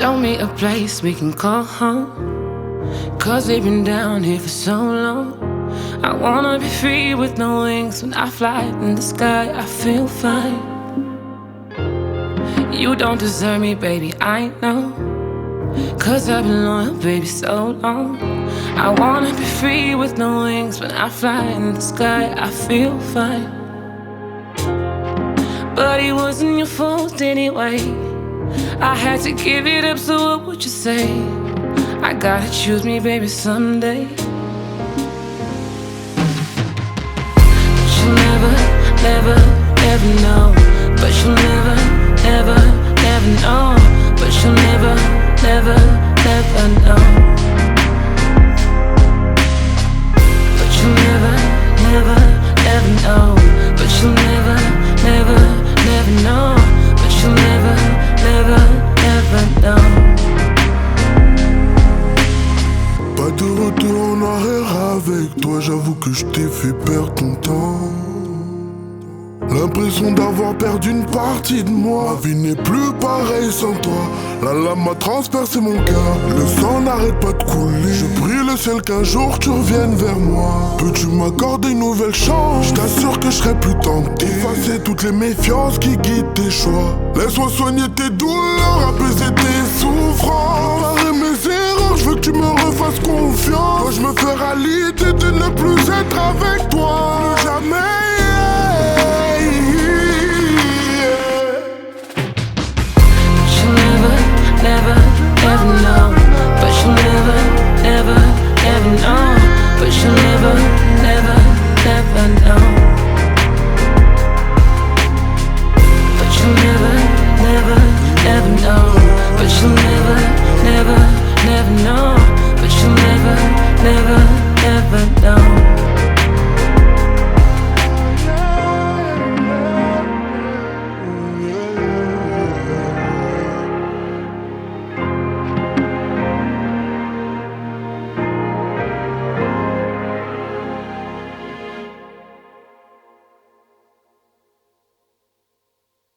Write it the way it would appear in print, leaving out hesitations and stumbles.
Show me a place we can call home, 'cause we've been down here for so long. I wanna be free with no wings. When I fly in the sky, I feel fine. You don't deserve me, baby, I know, 'cause I've been loyal, baby, so long. I wanna be free with no wings. When I fly in the sky, I feel fine. But it wasn't your fault anyway. I had to give it up, so what would you say? I gotta choose me, baby, someday. But you'll never, never, never know. But you'll never, never, never know. But you'll never, never, never know. But you'll never, never, never know. But you'll never, never, never know. But you'll never, never, never know. Pas de retour en arrière avec toi, j'avoue que je t'ai fait perdre ton temps. L'impression d'avoir perdu une partie de moi. Ma vie n'est plus pareille sans toi. La lame m'a transpercé mon cœur. Le sang n'arrête pas de couler. Je prie le ciel qu'un jour tu reviennes vers moi. Peux-tu m'accorder une nouvelle chance? Je t'assure que je serai plus tenté. Effacer toutes les méfiances qui guident tes choix. Laisse-moi soigner tes douleurs, apaiser tes souffrances. Réparer mes erreurs, je veux que tu me refasses confiance. Moi je me ferai à l'idée de ne plus être avec toi. Plus jamais. Never, never know. But you'll never, never, never know. But you'll